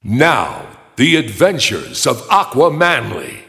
Now, the adventures of Aqua Manly.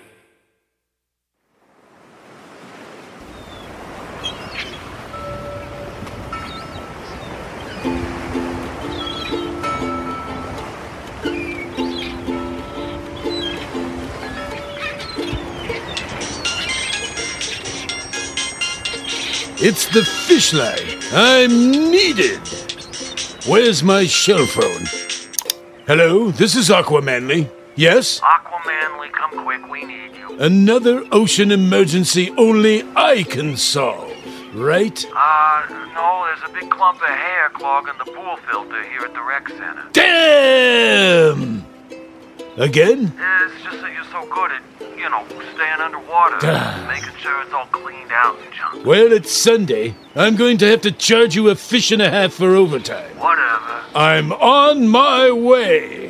It's the fish line. I'm needed. Where's my shell phone? Hello, this is Aqua Manly. Yes? Aqua Manly, come quick, we need you. Another ocean emergency only I can solve, right? No, there's a big clump of hair clogging the pool filter here at the rec center. Damn! Again? It's just that you're so good at, staying underwater, making sure it's all cleaned out and junk. Well, it's Sunday. I'm going to have to charge you $1.50 for overtime. Whatever. I'm on my way.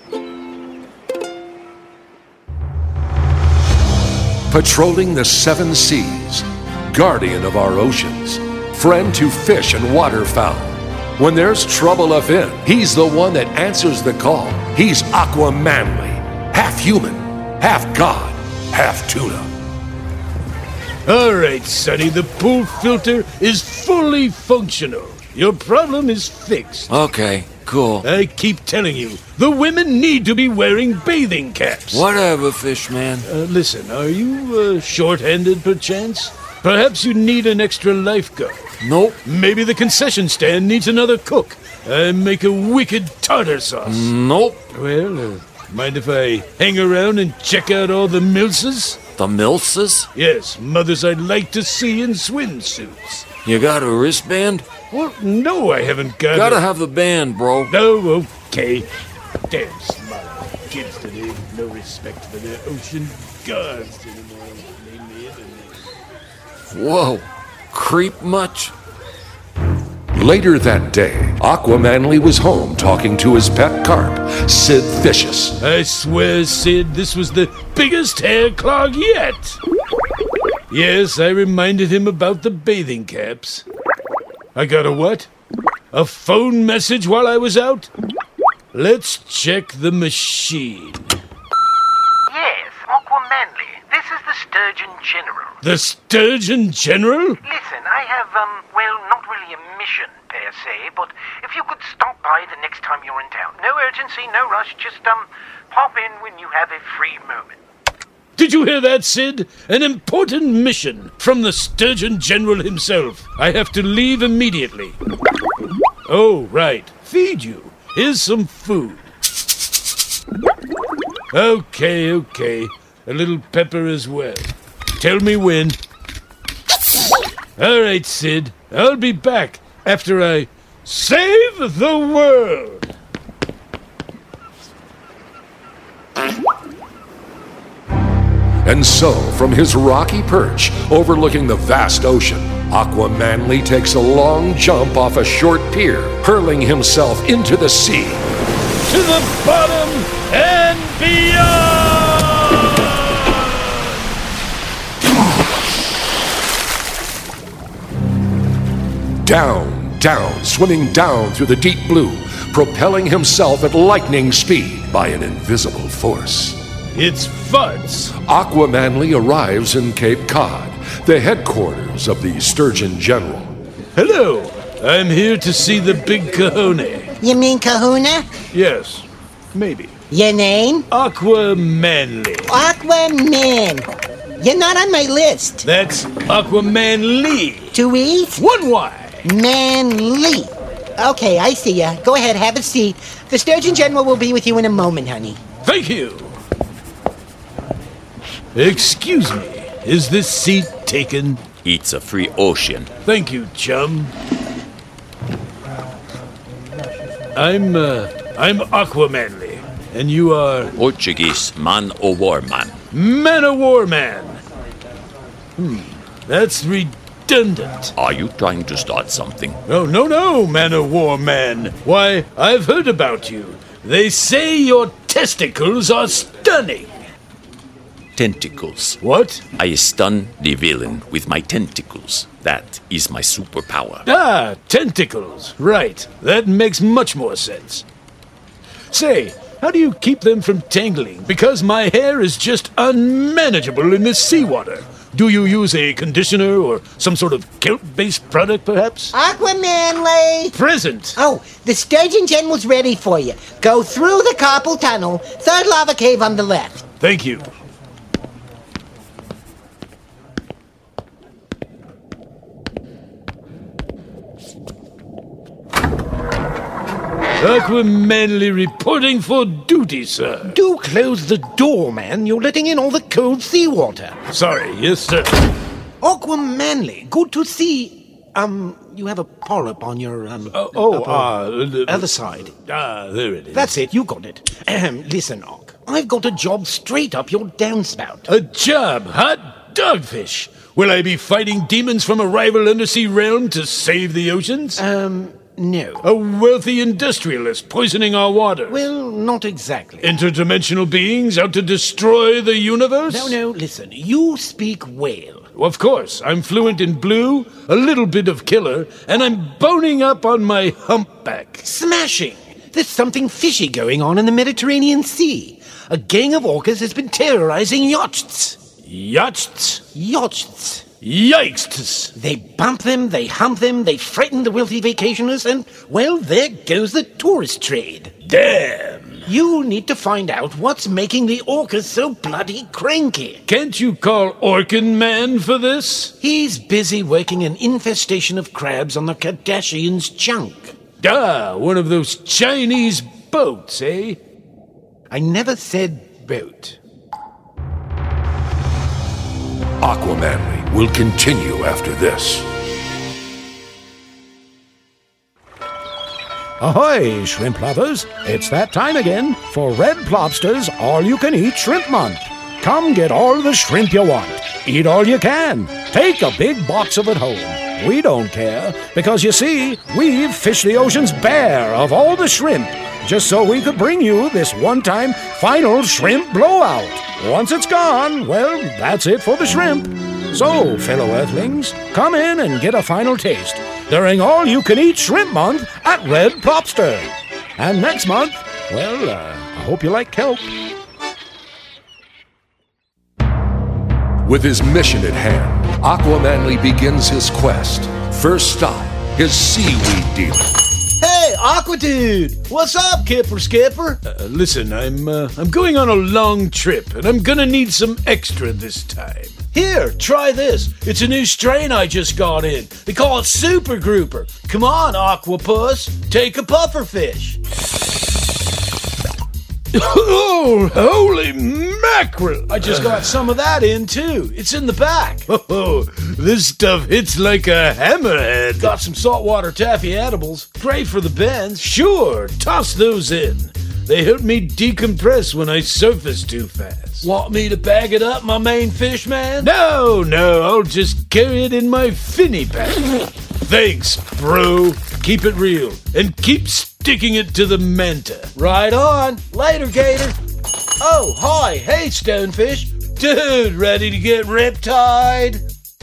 Patrolling the seven seas, guardian of our oceans, friend to fish and waterfowl. When there's trouble afoot, he's the one that answers the call. He's Aqua Manly, half human, half god, half tuna. All right, Sonny, the pool filter is fully functional. Your problem is fixed. Okay, cool. I keep telling you, the women need to be wearing bathing caps. Whatever, Fishman. Listen, are you short-handed perchance? Perhaps you need an extra lifeguard. Nope. Maybe the concession stand needs another cook. I make a wicked tartar sauce. Nope. Well, mind if I hang around and check out all the milses? The Milses? Yes, mothers I'd like to see in swimsuits. You got a wristband? Well, no, I haven't got Gotta have the band, bro. No, okay. Damn smart kids today. No respect for their ocean gods anymore. Whoa. Creep much? Later that day, Aqua Manly was home talking to his pet carp, Sid Vicious. I swear, Sid, this was the biggest hair clog yet. Yes, I reminded him about the bathing caps. I got a what? A phone message while I was out? Let's check the machine. Yes, Aqua Manly. This is the Sturgeon General. The Sturgeon General? Listen, I have, not really a mission per se, but if you could stop by the next time you're in town. No urgency, no rush, just, pop in when you have a free moment. Did you hear that, Sid? An important mission from the Sturgeon General himself. I have to leave immediately. Oh, right. Feed you. Here's some food. Okay. A little pepper as well. Tell me when. All right, Sid. I'll be back after I save the world. And so, from his rocky perch overlooking the vast ocean, Aqua Manly takes a long jump off a short pier, hurling himself into the sea. To the bottom and beyond! Down, swimming down through the deep blue, propelling himself at lightning speed by an invisible force. It's Fuds. Aqua Manly arrives in Cape Cod, the headquarters of the Sturgeon General. Hello, I'm here to see the big Kahone. You mean Kahuna? Yes, maybe. Your name? Aqua Manly. Aquaman. You're not on my list. That's Aqua Manly. 2 E's? 1 Y. Manly. Okay, I see ya. Go ahead, have a seat. The Sturgeon General will be with you in a moment, honey. Thank you. Excuse me, is this seat taken? It's a free ocean. Thank you, chum. I'm Aqua Manly, and you are... Portuguese man o' war man. Man o' war man. That's redundant. Are you trying to start something? Oh, no, man o' war man. Why, I've heard about you. They say your testicles are stunning. Tentacles. What? I stun the villain with my tentacles. That is my superpower. Ah, tentacles. Right. That makes much more sense. Say, How do you keep them from tangling? Because my hair is just unmanageable in this seawater. Do you use a conditioner or some sort of kelp-based product, perhaps? Aquamanly! Present! Oh, the Sturgeon General's ready for you. Go through the carpal tunnel, third lava cave on the left. Thank you. Aquamanly reporting for duty, sir. Do close the door, man. You're letting in all the cold seawater. Sorry, yes, sir. Aquamanly, good to see. You have a polyp on your, other side. There it is. That's it, you got it. Listen, Ock, I've got a job straight up your downspout. A job, hot dogfish. Will I be fighting demons from a rival undersea realm to save the oceans? No. A wealthy industrialist poisoning our water. Well, not exactly. Interdimensional beings out to destroy the universe? No, listen, you speak whale. Of course, I'm fluent in blue, a little bit of killer, and I'm boning up on my humpback. Smashing! There's something fishy going on in the Mediterranean Sea. A gang of orcas has been terrorizing yachts. Yachts? Yachts. Yikes! They bump them, they hump them, they frighten the wealthy vacationers, and, well, there goes the tourist trade. Damn! You need to find out what's making the orcas so bloody cranky. Can't you call Orkin Man for this? He's busy working an infestation of crabs on the Kardashians' junk. One of those Chinese boats, eh? I never said boat. Aquamanly will continue after this. Ahoy, shrimp lovers! It's that time again for Red Plopster's All-You-Can-Eat Shrimp Month. Come get all the shrimp you want. Eat all you can. Take a big box of it home. We don't care, because you see, we've fished the oceans bare of all the shrimp, just so we could bring you this one-time final shrimp blowout. Once it's gone, well, that's it for the shrimp. So, fellow Earthlings, come in and get a final taste during All-You-Can-Eat Shrimp Month at Red Plopster. And next month, well, I hope you like kelp. With his mission at hand, Aquamanly begins his quest. First stop, his seaweed dealer. Hey, Aqua Dude! What's up, Kipper Skipper? Listen, I'm going on a long trip, and I'm gonna need some extra this time. Here, try this. It's a new strain I just got in. They call it Super Grouper. Come on, Aquapus. Take a pufferfish. Oh, holy mackerel! I just got some of that in, too. It's in the back. Oh, this stuff hits like a hammerhead. Got some saltwater taffy edibles. Great for the bends. Sure, toss those in. They help me decompress when I surface too fast. Want me to bag it up, my main fish man? No, I'll just carry it in my finny pack. Thanks, bro. Keep it real, and keep sticking it to the manta. Right on. Later, Gator. Oh, hi. Hey, Stonefish. Dude, ready to get riptide?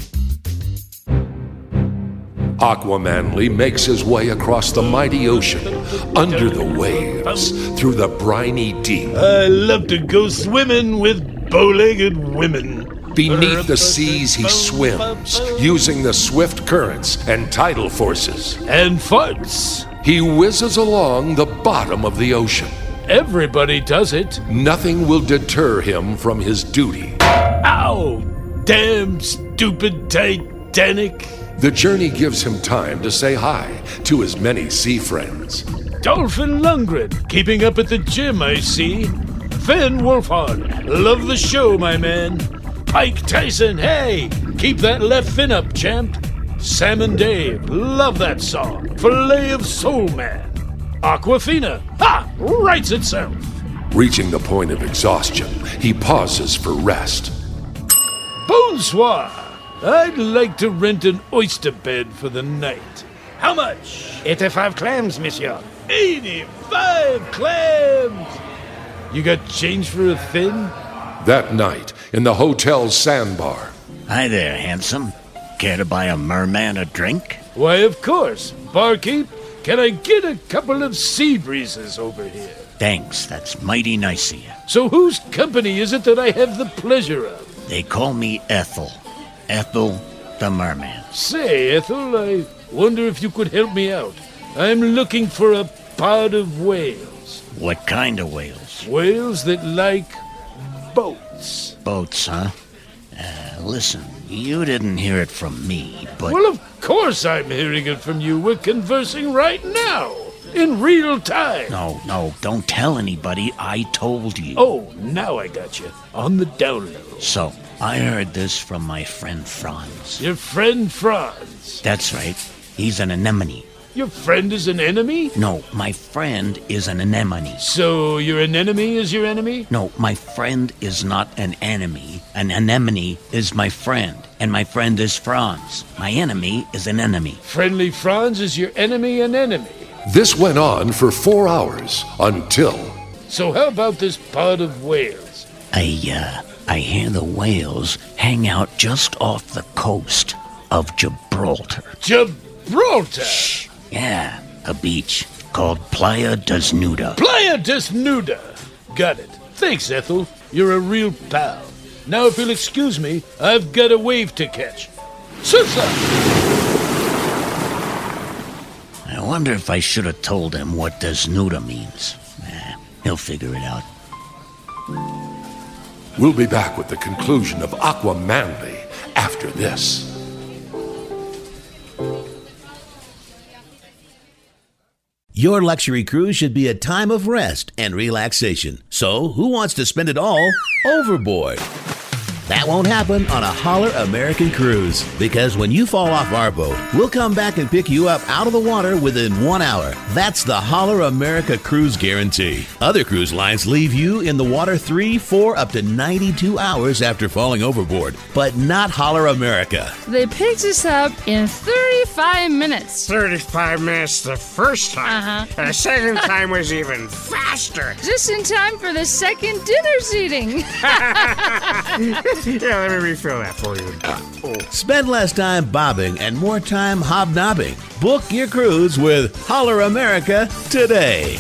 Aquamanly makes his way across the mighty ocean, under the waves, through the briny deep. I love to go swimming with bow-legged women. Beneath the seas he swims, using the swift currents and tidal forces. And farts. He whizzes along the bottom of the ocean. Everybody does it. Nothing will deter him from his duty. Ow! Damn stupid Titanic. The journey gives him time to say hi to his many sea friends. Dolphin Lundgren, keeping up at the gym, I see. Finn Wolfhard, love the show, my man. Pike Tyson, hey, keep that left fin up, champ. Salmon Dave, love that song. Filet of Soul Man. Aquafina, ha, writes itself. Reaching the point of exhaustion, he pauses for rest. Bonsoir. I'd like to rent an oyster bed for the night. How much? 85 clams, monsieur. 85 clams! You got change for a fin? That night, in the hotel's sandbar. Hi there, handsome. Care to buy a merman a drink? Why, of course. Barkeep, can I get a couple of sea breezes over here? Thanks, that's mighty nice of you. So whose company is it that I have the pleasure of? They call me Ethel. Ethel the Merman. Say, Ethel, I wonder if you could help me out. I'm looking for a pod of whales. What kind of whales? Whales that like boats. Boats, huh? Listen, you didn't hear it from me, but... Well, of course I'm hearing it from you. We're conversing right now, in real time. No, don't tell anybody. I told you. Oh, now I got you. On the down low. So, I heard this from my friend Franz. Your friend Franz? That's right. He's an anemone. Your friend is an enemy? No, my friend is an anemone. So your anemone is your enemy? No, my friend is not an enemy. An anemone is my friend, and my friend is Franz. My enemy is an enemy. Friendly Franz is your enemy and enemy. This went on for 4 hours until... So how about this pod of whales? I hear the whales hang out just off the coast of Gibraltar. Gibraltar? Shh. Yeah, a beach called Playa Desnuda. Playa Desnuda! Got it. Thanks, Ethel. You're a real pal. Now, if you'll excuse me, I've got a wave to catch. Susa! I wonder if I should have told him what Desnuda means. He'll figure it out. We'll be back with the conclusion of Aqua Manly after this. Your luxury cruise should be a time of rest and relaxation. So, who wants to spend it all overboard? That won't happen on a Holler American cruise, because when you fall off our boat, we'll come back and pick you up out of the water within 1 hour. That's the Holler America cruise guarantee. Other cruise lines leave you in the water 3, 4, up to 92 hours after falling overboard, but not Holler America. They picked us up in 35 minutes. 35 minutes the first time. The second time was even faster. Just in time for the second dinner seating. Yeah, let me refill that for you. Spend less time bobbing and more time hobnobbing. Book your cruise with Holler America today.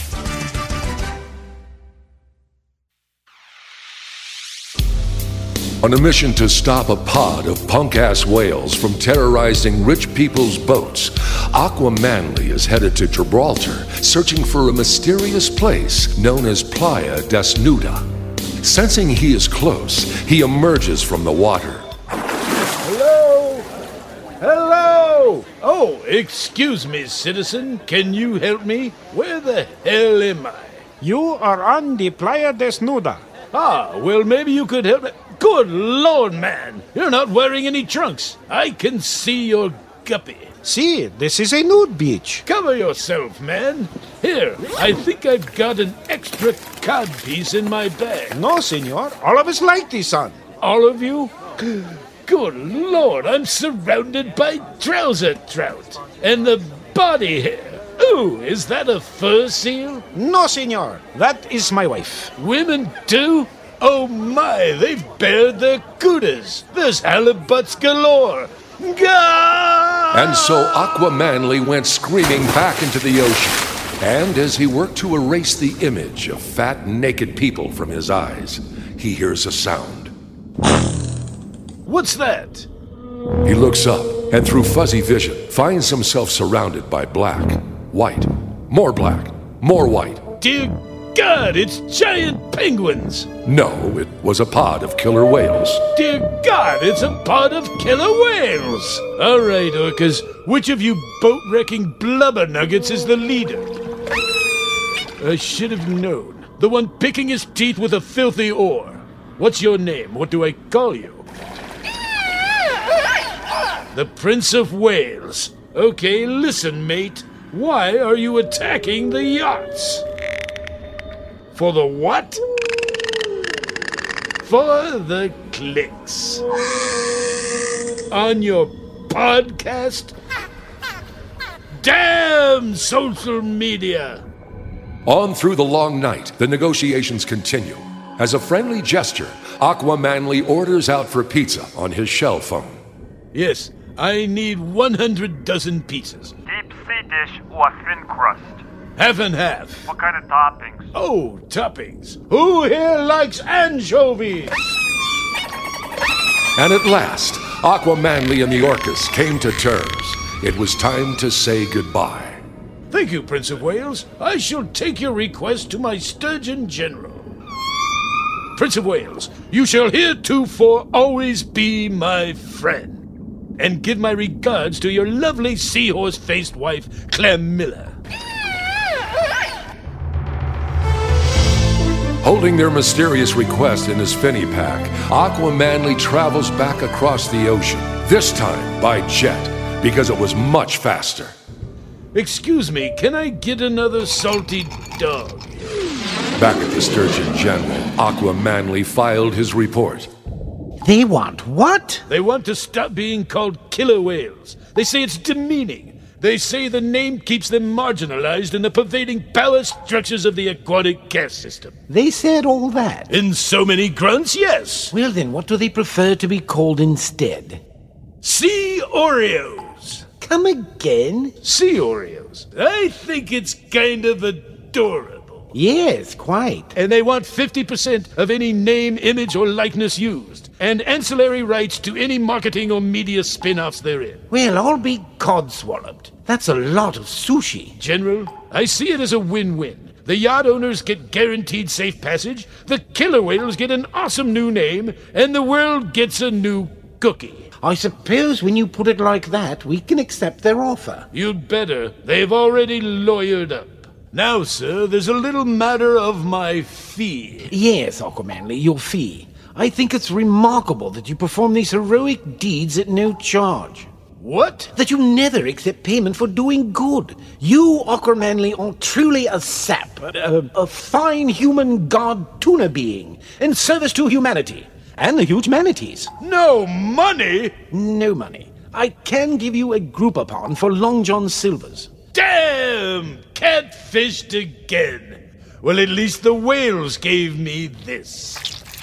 On a mission to stop a pod of punk-ass whales from terrorizing rich people's boats, Aqua Manly is headed to Gibraltar, searching for a mysterious place known as Playa Desnuda. Sensing he is close, he emerges from the water. Hello? Hello? Oh, excuse me, citizen. Can you help me? Where the hell am I? You are on the Playa Desnuda. Ah, well, maybe you could help me. Good Lord, man. You're not wearing any trunks. I can see your guppy. See, this is a nude beach. Cover yourself, man. Here, I think I've got an extra cod piece in my bag. No, senor. All of us like the sun. All of you? Good Lord, I'm surrounded by trouser trout. And the body hair. Ooh, is that a fur seal? No, senor. That is my wife. Women too? Oh my, they've bared their cutas. There's halibuts galore. Gah! And so Aqua Manly went screaming back into the ocean. And as he worked to erase the image of fat, naked people from his eyes, he hears a sound. What's that? He looks up, and through fuzzy vision, finds himself surrounded by black, white, more white. Dear God, it's giant penguins! No, it was a pod of killer whales. Dear God, it's a pod of killer whales! All right, orcas, which of you boat-wrecking blubber nuggets is the leader? I should have known. The one picking his teeth with a filthy oar. What's your name? What do I call you? The Prince of Wales. Okay, listen, mate. Why are you attacking the yachts? For the what? For the clicks. On your podcast? Damn social media! On through the long night, the negotiations continue. As a friendly gesture, Aqua Manly orders out for pizza on his shell phone. Yes, I need 100 dozen pizzas. Deep sea dish or thin crust? Half and half. What kind of toppings? Oh, toppings. Who here likes anchovies? And at last, Aqua Manly and the Orcas came to terms. It was time to say goodbye. Thank you, Prince of Wales. I shall take your request to my Sturgeon General. Prince of Wales, you shall heretofore always be my friend. And give my regards to your lovely seahorse-faced wife, Clamilla. Holding their mysterious request in his finny pack, Aqua Manly travels back across the ocean, this time by jet, because it was much faster. Excuse me, can I get another salty dog? Back at the Sturgeon General, Aqua Manly filed his report. They want what? They want to stop being called killer whales. They say it's demeaning. They say the name keeps them marginalized in the pervading power structures of the aquatic caste system. They said all that? In so many grunts, yes. Well then, what do they prefer to be called instead? Sea Oreos. Come again? Sea Oreos. I think it's kind of adorable. Yes, quite. And they want 50% of any name, image, or likeness used, and ancillary rights to any marketing or media spin-offs therein. Well, I'll be codswalloped. That's a lot of sushi. General, I see it as a win-win. The yacht owners get guaranteed safe passage, the killer whales get an awesome new name, and the world gets a new cookie. I suppose when you put it like that, we can accept their offer. You'd better. They've already lawyered up. Now, sir, there's a little matter of my fee. Yes, Aqua Manly, your fee. I think it's remarkable that you perform these heroic deeds at no charge. What? That you never accept payment for doing good. You, Aqua Manly, are truly a sap, a fine human god tuna being, in service to humanity, and the huge manatees. No money? No money. I can give you a Groupon for Long John Silver's. Damn! Catfished again. Well, at least the whales gave me this.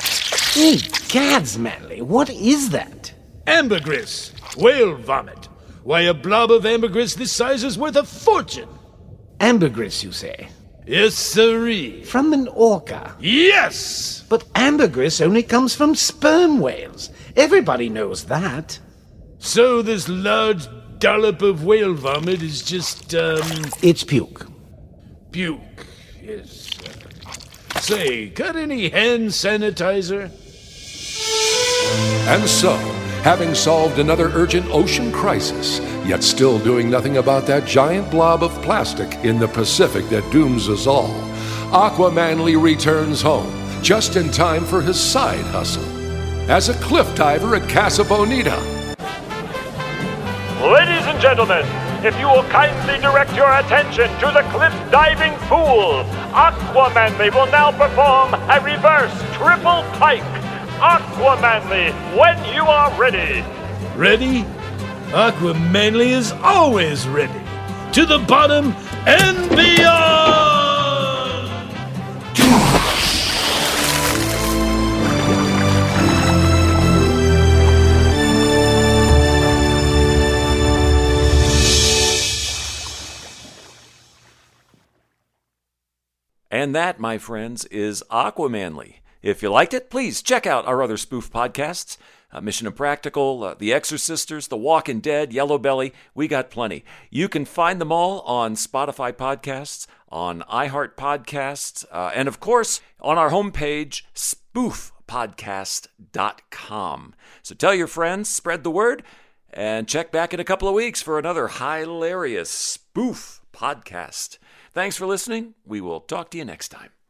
Hey, gads, Manly, what is that? Ambergris. Whale vomit. Why, a blob of ambergris this size is worth a fortune. Ambergris, you say? Yes, sirree. From an orca? Yes! But ambergris only comes from sperm whales. Everybody knows that. So this large dollop of whale vomit is just, It's puke. Puke, yes. Say, got any hand sanitizer? And so, having solved another urgent ocean crisis, yet still doing nothing about that giant blob of plastic in the Pacific that dooms us all, Aqua Manly returns home, just in time for his side hustle, as a cliff diver at Casa Bonita. Ladies and gentlemen, if you will kindly direct your attention to the cliff diving pool, Aqua Manly will now perform a reverse triple pike. Aqua Manly, when you are ready. Ready? Aqua Manly is always ready. To the bottom and beyond! And that, my friends, is Aqua Manly. If you liked it, please check out our other spoof podcasts. Mission Impractical, The Exorcisters, The Walking Dead, Yellow Belly. We got plenty. You can find them all on Spotify podcasts, on iHeart podcasts, and of course, on our homepage, spoofpodcast.com. So tell your friends, spread the word, and check back in a couple of weeks for another hilarious spoof podcast. Thanks for listening. We will talk to you next time.